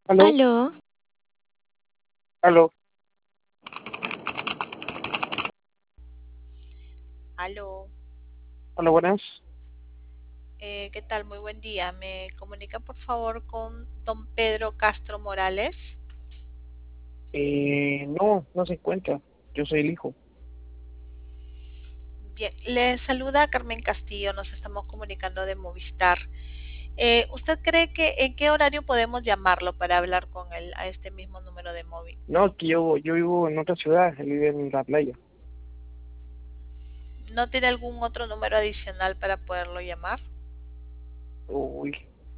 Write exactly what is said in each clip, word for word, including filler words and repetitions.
Aló, Aló, aló, Aló, aló, buenas. eh, ¿qué tal? Muy buen día. ¿Me comunica por favor con don Pedro Castro Morales? Eh, no, no se encuentra. Yo soy el hijo. Bien, le saluda Carmen Castillo, nos estamos comunicando de Movistar. Eh, ¿usted cree que en qué horario podemos llamarlo para hablar con él a este mismo número de móvil? No, es que yo, yo vivo en otra ciudad, él vive en la playa. ¿No tiene algún otro número adicional para poderlo llamar? Uy,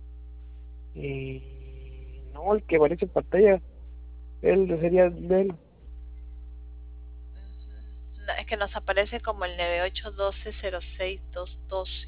eh, no, el que aparece en pantalla, él sería de él. No, es que nos aparece como el nueve ocho uno dos cero seis dos uno dos.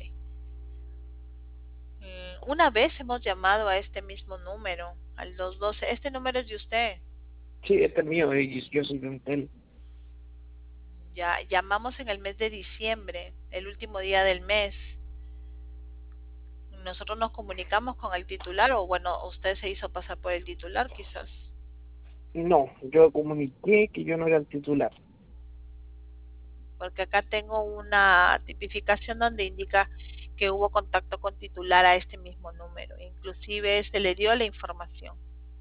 Mm, Una vez hemos llamado a este mismo número, al dos doce. Este número es de usted. Sí, este es mío, y yo soy de él. Ya llamamos en el mes de diciembre, el último día del mes. Nosotros nos comunicamos con el titular, o bueno, usted se hizo pasar por el titular quizás, No, yo comuniqué que yo no era el titular. porque acá tengo una tipificación donde indica que hubo contacto con titular a este mismo número. Inclusive se le dio la información.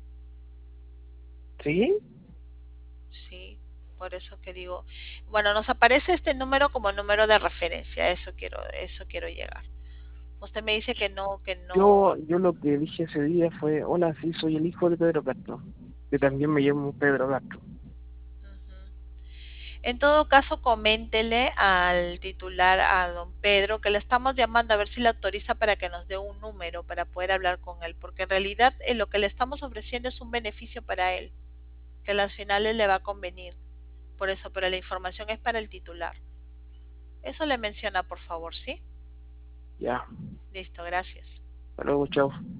¿Sí? Sí, por eso que digo, bueno, nos aparece este número como número de referencia, eso quiero, eso quiero llegar. Usted me dice que no, que no. Yo, yo lo que dije ese día fue, hola, sí, soy el hijo de Pedro Castro, que también me llamo Pedro Castro. Ujú. En todo caso, coméntele al titular, a don Pedro, que le estamos llamando a ver si le autoriza para que nos dé un número para poder hablar con él, porque en realidad eh, lo que le estamos ofreciendo es un beneficio para él, que a las finales le va a convenir. Por eso, pero la información es para el titular. Eso le menciona, por favor, ¿sí? Ya, Listo, gracias. hasta luego, chao.